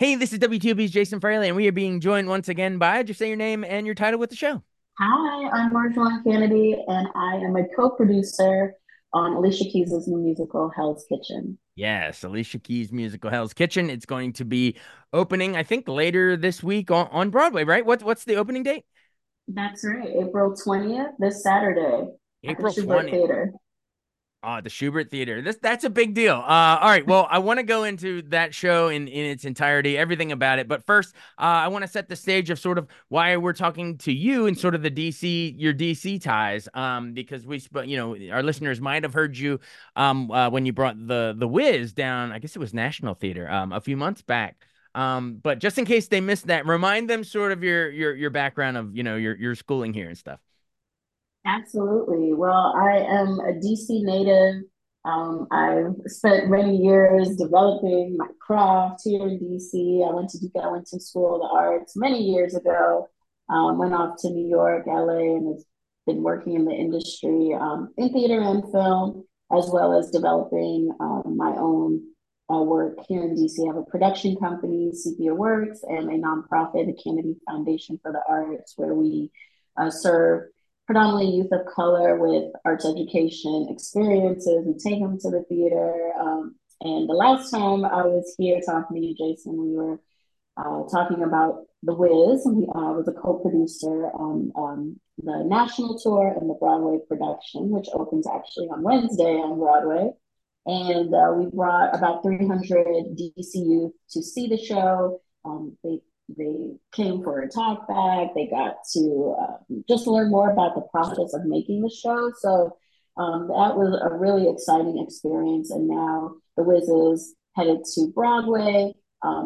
Hey, this is WTOP's Jason Fraley, and we are being joined once again by just say your name and your title with the show. Hi, I'm Marjolaine Kennedy, and I am a co-producer on Alicia Keys' new musical, Hell's Kitchen. Yes, Alicia Keys' musical Hell's Kitchen. It's going to be opening, I think, later this week on Broadway, right? What's the opening date? That's right, April 20th, this Saturday at the April Schubert 20th. Theater. The Schubert Theater. That's a big deal. All right. Well, I want to go into that show in its entirety, everything about it. But first, I want to set the stage of sort of why we're talking to you and sort of the DC, your DC ties. Because our listeners might have heard you when you brought the Wiz down. I guess it was National Theater a few months back. But just in case they missed that, remind them sort of your background of your schooling here and stuff. Absolutely. Well, I am a DC native. I've spent many years developing my craft here in DC. I went to Duke Ellington School of the Arts many years ago. Went off to New York, LA, and has been working in the industry in theater and film, as well as developing my own work here in DC. I have a production company, Sepia Works, and a nonprofit, the Kennedy Foundation for the Arts, where we serve predominantly youth of color with arts education experiences and take them to the theater. And the last time I was here talking to you, Jason, we were talking about The Wiz. And he was a co-producer on the national tour and the Broadway production, which opens actually on Wednesday on Broadway. And we brought about 300 DC youth to see the show. They came for a talk back. They got to just learn more about the process of making the show. So that was a really exciting experience. And now The Wiz is headed to Broadway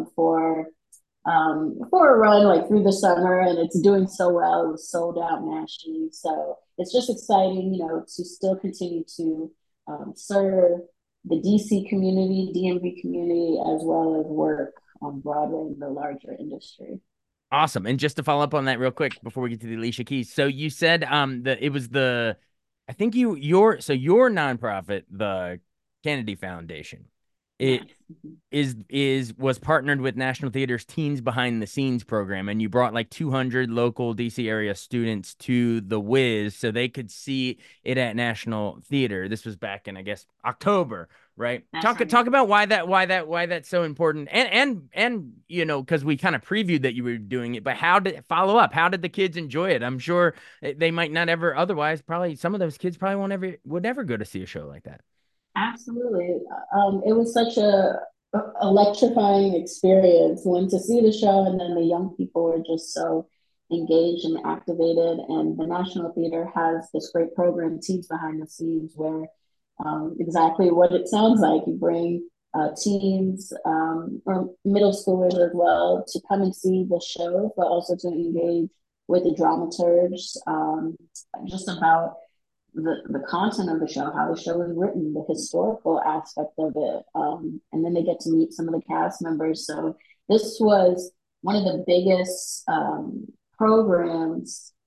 for a run like through the summer, and it's doing so well. It was sold out nationally, so it's just exciting, to still continue to serve the DC community, DMV community, as well as work on Broadway in the larger industry. Awesome. And just to follow up on that real quick before we get to the Alicia Keys. So you said that it was the I think your nonprofit, the Kennedy Foundation, it Yes. Mhm. is was partnered with National Theater's Teens Behind the Scenes program, and you brought like 200 local DC area students to the Wiz so they could see it at National Theater. This was back in, I guess, October, right? That's Talk right. about why that's so important, and because we kind of previewed that you were doing it, but how did follow up? How did the kids enjoy it? I'm sure they might not ever otherwise. Probably some of those kids probably won't ever would never go to see a show like that. Absolutely. It was such a electrifying experience when to see the show, and then the young people were just so engaged and activated. And the National Theater has this great program, Teams Behind the Scenes, where exactly what it sounds like. You bring teens or middle schoolers as well to come and see the show, but also to engage with the dramaturgs just about the content of the show, how the show is written, the historical aspect of it, and then they get to meet some of the cast members. So this was one of the biggest programs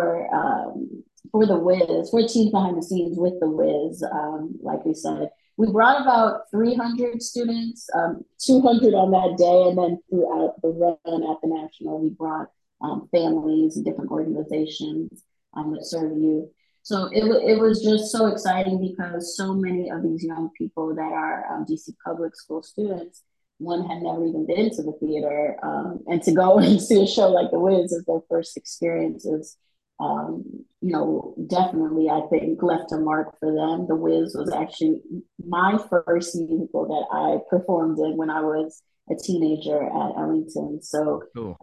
for the Wiz, for Teens Behind the Scenes with the Wiz. Like we said, we brought about 300 students, 200 on that day, and then throughout the run at the National, we brought families and different organizations that serve youth. So it was just so exciting because so many of these young people that are DC public school students, one had never even been to the theater, and to go and see a show like The Wiz as their first experiences, definitely I think left a mark for them. The Wiz was actually my first musical that I performed in when I was a teenager at Ellington. So, Cool.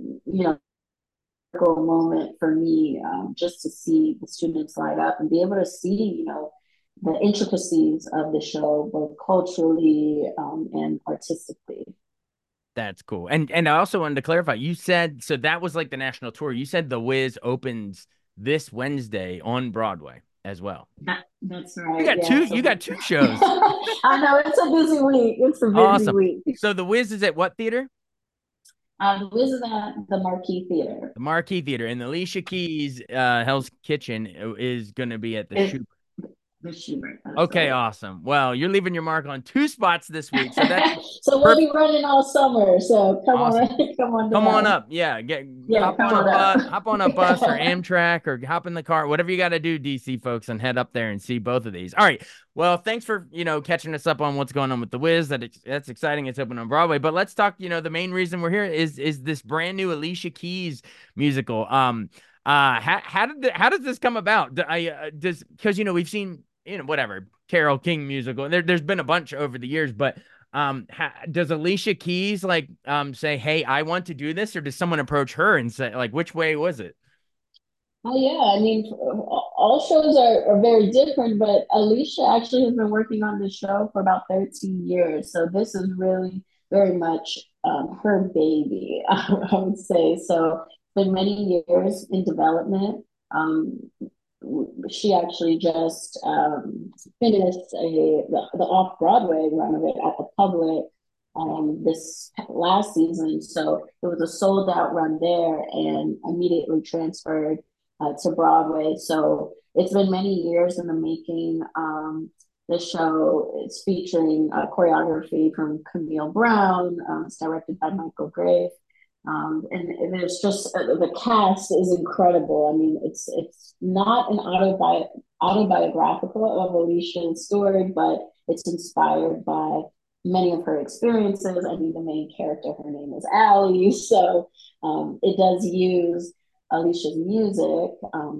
moment for me, just to see the students light up and be able to see, the intricacies of the show, both culturally and artistically. That's cool. And I also wanted to clarify. You said so that was like the national tour. You said The Wiz opens this Wednesday on Broadway as well. That's right. Yeah. You So got two shows. I know it's a busy week. It's a busy Awesome. week. So The Wiz is at what theater? The Wiz is at the Marquee Theater. The Marquee Theater. And the Alicia Keys Hell's Kitchen is going to be at the It, Shoot. The Schubert, that's Okay, right. awesome. Well, you're leaving your mark on 2 spots this week, so that's So we'll be perfect. running all summer. So come Awesome. on, come on Come on down. up. Yeah, get Yeah, come on up. hop on a bus or Amtrak or hop in the car, whatever you got to do, DC folks, and head up there and see both of these. All right. Well, thanks for, catching us up on what's going on with The Wiz. That's exciting. It's open on Broadway. But let's talk, the main reason we're here is this brand new Alicia Keys musical. How does this come about? Does because we've seen, whatever, Carole King musical, and there's been a bunch over the years, but does Alicia Keys like say, "Hey, I want to do this," or does someone approach her and say, like, which way was it? Oh yeah, I mean, all shows are very different, but Alicia actually has been working on this show for about 13 years. So this is really very much her baby, I would say. So it's been many years in development. Um, she actually just finished the off Broadway run of it at the Public this last season. So it was a sold out run there and immediately transferred to Broadway. So it's been many years in the making. The show is featuring choreography from Camille Brown. It's directed by Michael Grave. And there's just the cast is incredible. I mean, it's not an autobiographical of Alicia's story, but it's inspired by many of her experiences. I mean, the main character, her name is Allie, so it does use Alicia's music.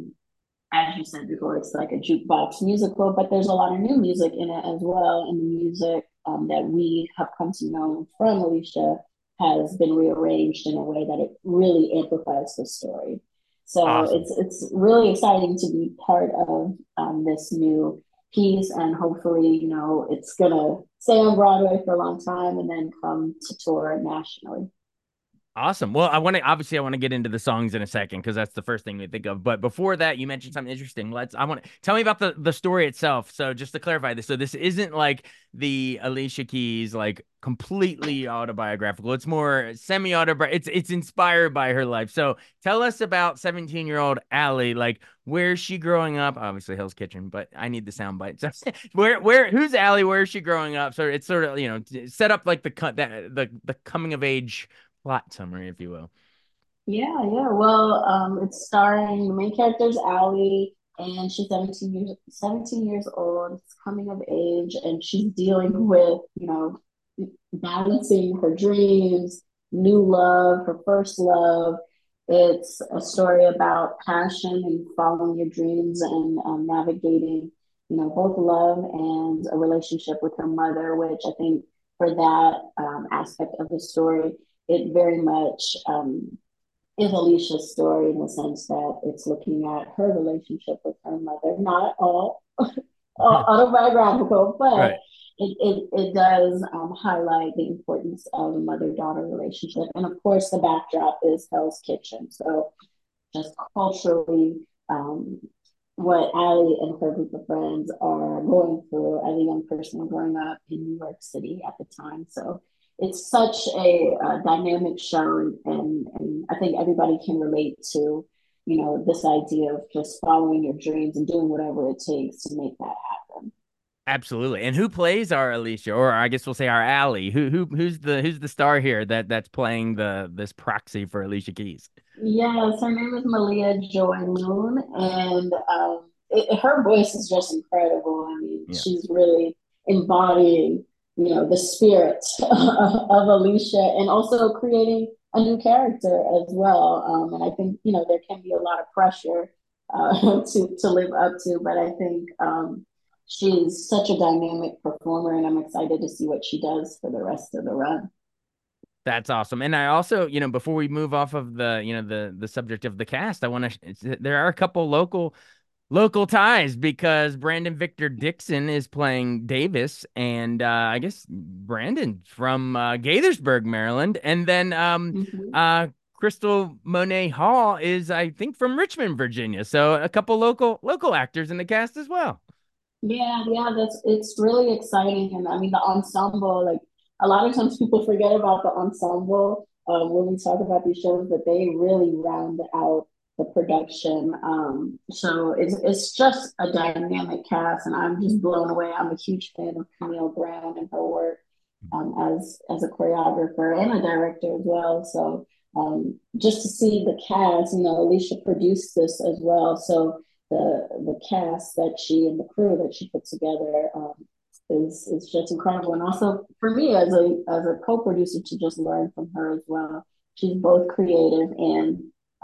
As you said before, it's like a jukebox musical, but there's a lot of new music in it as well. And the music that we have come to know from Alicia has been rearranged in a way that it really amplifies the story. So Awesome. it's really exciting to be part of this new piece, and hopefully, it's gonna stay on Broadway for a long time and then come to tour nationally. Awesome. Well, I want to get into the songs in a second because that's the first thing we think of. But before that, you mentioned something interesting. I want to tell me about the story itself. So just to clarify this, so this isn't like the Alicia Keys like completely autobiographical. It's more semi-autobiographical. It's inspired by her life. So tell us about 17-year-old Allie. Like, where's she growing up? Obviously Hell's Kitchen, but I need the soundbite. So who's Allie? Where is she growing up? So it's sort of, set up like the coming of age plot summary, if you will. Yeah, yeah. Well, it's starring the main character is Allie, and she's 17 years old. It's coming of age, and she's dealing with, balancing her dreams, new love, her first love. It's a story about passion and following your dreams and navigating, both love and a relationship with her mother, which I think for that aspect of the story, it very much is Alicia's story in the sense that it's looking at her relationship with her mother, not all autobiographical, but Right. it does highlight the importance of a mother daughter relationship. And of course, the backdrop is Hell's Kitchen. So just culturally, um, what Allie and her group of friends are going through as a young person growing up in New York City at the time. So it's such a dynamic show, and I think everybody can relate to, this idea of just following your dreams and doing whatever it takes to make that happen. Absolutely. And who plays our Alicia, or I guess we'll say our Allie? Who's the star here that's playing this proxy for Alicia Keys? Yes, her name is Malia Joy Moon, and her voice is just incredible. I mean, Yeah. she's really embodying, the spirit of Alicia, and also creating a new character as well. And I think there can be a lot of pressure to live up to, but I think she's such a dynamic performer, and I'm excited to see what she does for the rest of the run. That's awesome. And I also, before we move off of the subject of the cast, I want to there are a couple local ties because Brandon Victor Dixon is playing Davis, and I guess Brandon from Gaithersburg, Maryland, and then Mm-hmm. Crystal Monet Hall is, I think, from Richmond, Virginia. So a couple local actors in the cast as well. Yeah, yeah, it's really exciting. And I mean, the ensemble, like a lot of times people forget about the ensemble when we talk about these shows, but they really round out the production. So it's just a dynamic cast, and I'm just blown away. I'm a huge fan of Camille Brown and her work as a choreographer and a director as well. So just to see the cast, Alicia produced this as well. So the cast that she and the crew that she put together is just incredible. And also for me as a co-producer to just learn from her as well. She's both creative and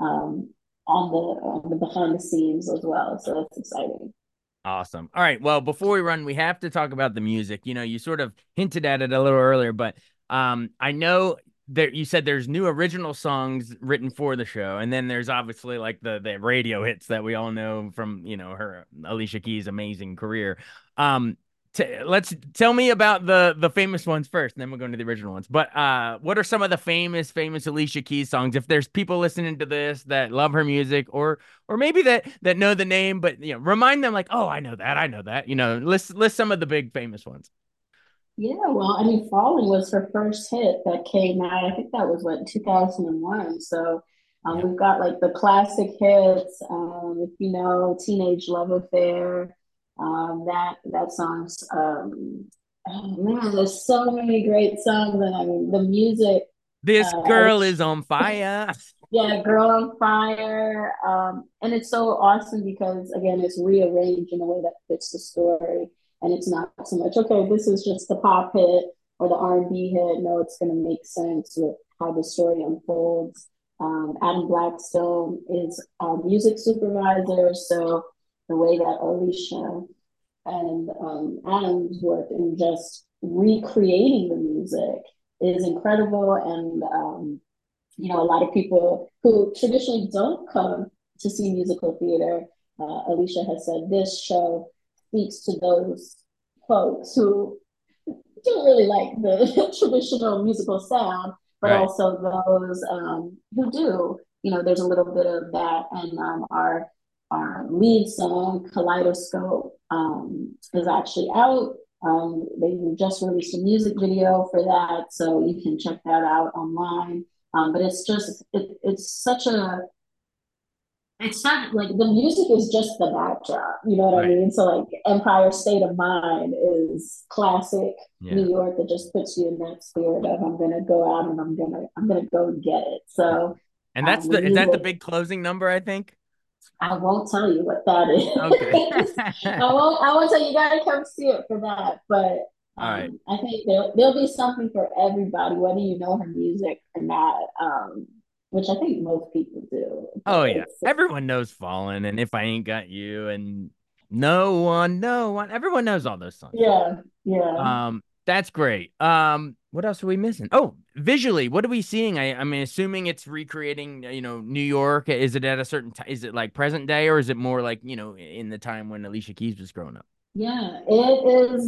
on the behind the scenes as well. So it's exciting. Awesome. All right. Well, before we run, we have to talk about the music. You sort of hinted at it a little earlier, but I know that you said there's new original songs written for the show, and then there's obviously like the radio hits that we all know from, her Alicia Keys' amazing career. Um, let's tell me about the famous ones first, and then we'll go into the original ones. But what are some of the famous Alicia Keys songs? If there's people listening to this that love her music, or maybe that know the name, but remind them like, oh, I know that, I know that. List some of the big famous ones. Yeah, well, I mean, Falling was her first hit that came out. I think that was what 2001. So Yep. we've got like the classic hits. If you know, Teenage Love Affair. That song's oh man, there's so many great songs, and I mean the music. This Uh, girl is on fire. yeah, Girl on Fire. And it's so awesome because again, it's rearranged in a way that fits the story. And it's not so much, okay, this is just the pop hit or the R&B hit. No, it's going to make sense with how the story unfolds. Adam Blackstone is our music supervisor. So the way that Alicia and Adam's work in just recreating the music is incredible. And a lot of people who traditionally don't come to see musical theater, Alicia has said this show speaks to those folks who don't really like the traditional musical sound, but Right. also those who do. There's a little bit of that, and our lead song "Kaleidoscope" is actually out. They just released a music video for that, so you can check that out online. But it's such a it's not like the music is just the backdrop, you know what I Right. mean? So like Empire State of Mind is classic Yeah. New York that just puts you in that spirit of I'm gonna go out and I'm gonna go get it. So And that's the is that the music, big closing number, I think? I won't tell you what that Okay. is. I won't tell you. You gotta come see it for that. But All right. I think there'll be something for everybody, whether you know her music or not. Which I think most people do. But Oh yeah. it's Everyone knows Fallen and If I Ain't Got You and No One. Everyone knows all those songs. yeah, yeah. That's great. What else are we missing? Oh, visually, what are we seeing? I'm assuming it's recreating, New York. Is it at a certain time? Is it like present day, or is it more like, in the time when Alicia Keys was growing up? Yeah, it is.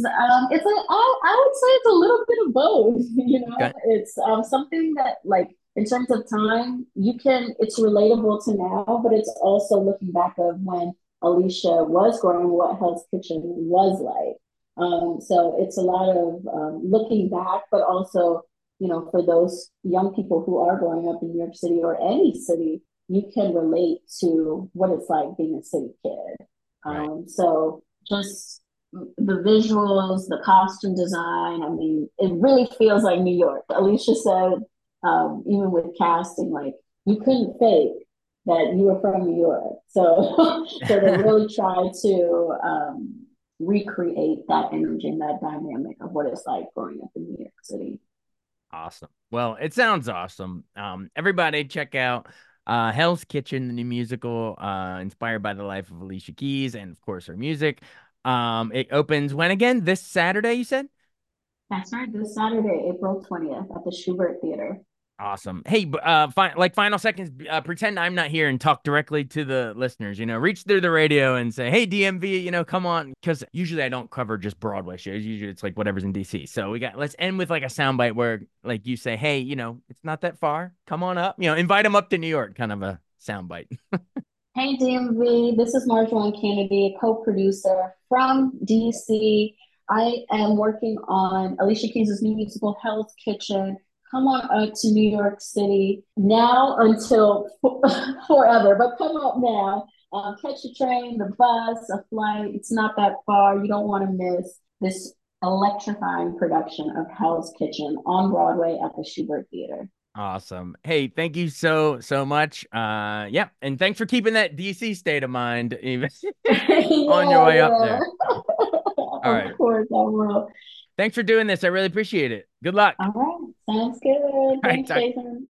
I would say it's a little bit of both. Okay. It's something that, like, in terms of time, it's relatable to now, but it's also looking back of when Alicia was growing, what Hell's Kitchen was like. So it's a lot of looking back, but also, for those young people who are growing up in New York City or any city, you can relate to what it's like being a city kid. Right. So just the visuals, the costume design. I mean, it really feels like New York. Alicia said, even with casting, like you couldn't fake that you were from New York. So, so they really try to recreate that energy and that dynamic of what it's like growing up in New York City. Awesome. Well, it sounds awesome. Everybody check out Hell's Kitchen, the new musical, inspired by the life of Alicia Keys and of course her music. It opens when again? This Saturday, you said? That's right. This Saturday, April 20th at the Schubert Theater. Awesome. Hey, like final seconds, pretend I'm not here and talk directly to the listeners, reach through the radio and say, hey, DMV, come on. Because usually I don't cover just Broadway shows. Usually it's like whatever's in DC. So let's end with like a soundbite where like you say, hey, it's not that far. Come on up, invite them up to New York, kind of a soundbite. Hey DMV, this is Marjolaine Kennedy, co-producer from DC. I am working on Alicia Keys' new musical Hell's Kitchen, come on up to New York City now until forever, but come up now. Catch a train, the bus, a flight. It's not that far. You don't want to miss this electrifying production of Hell's Kitchen on Broadway at the Shubert Theater. Awesome. Hey, thank you so much. Yeah, and thanks for keeping that DC state of mind even on your Yeah, way up yeah. there. All Of right. course, I will. Thanks for doing this. I really appreciate it. Good luck. All right. Sounds good. All right, Thanks, talk, Jason.